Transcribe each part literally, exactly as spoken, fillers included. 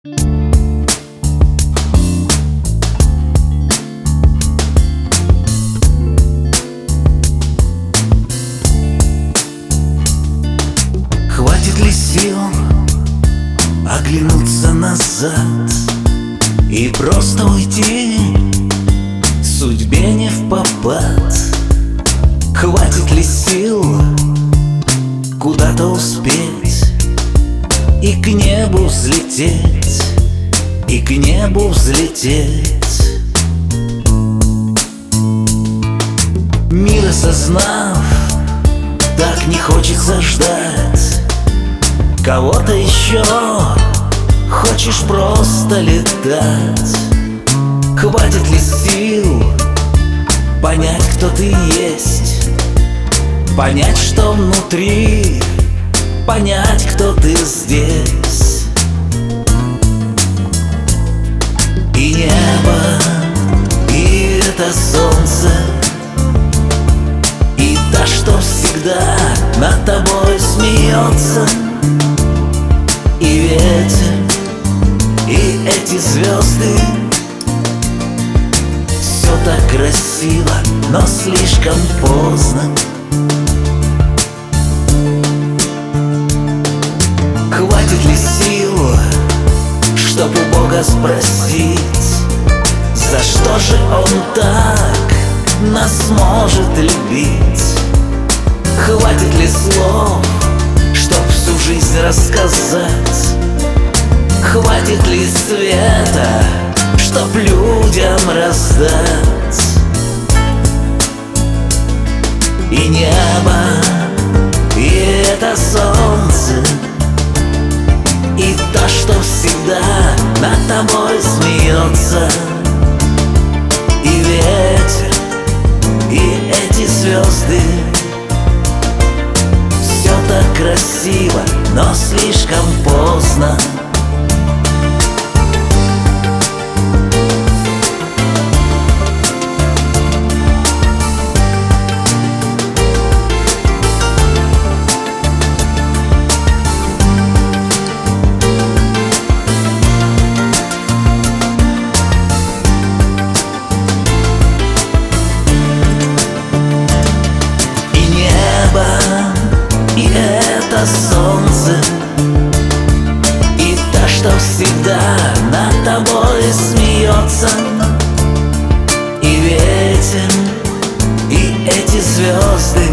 Хватит ли сил оглянуться назад и просто уйти судьбе не впопад? Хватит ли сил куда-то успеть и к небу взлететь, и к небу взлететь? Мир осознав, так не хочется ждать кого-то еще, хочешь просто летать. Хватит ли сил понять, кто ты есть, понять, что внутри, понять, кто ты здесь? И небо, и это солнце, и та, что всегда над тобой смеется, и ветер, и эти звезды. Все так красиво, но слишком поздно. Хватит ли сил, чтоб у Бога спросить, за что же Он так нас может любить? Хватит ли слов, чтоб всю жизнь рассказать? Хватит ли света, чтоб людям раздать? И небо, и это солнце, и та, что всегда над тобой смеется, и ветер, и эти звезды. Все так красиво, но слишком поздно. И это солнце, и та, что всегда над тобой смеется, и ветер, и эти звезды.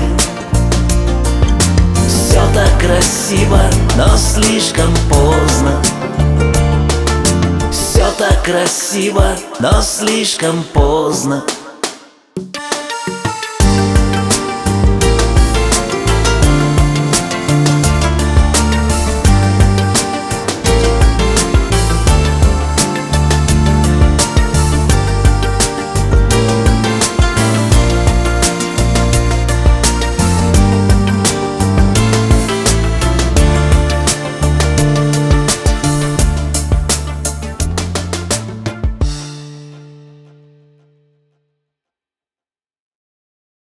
Все так красиво, но слишком поздно. Все так красиво, но слишком поздно.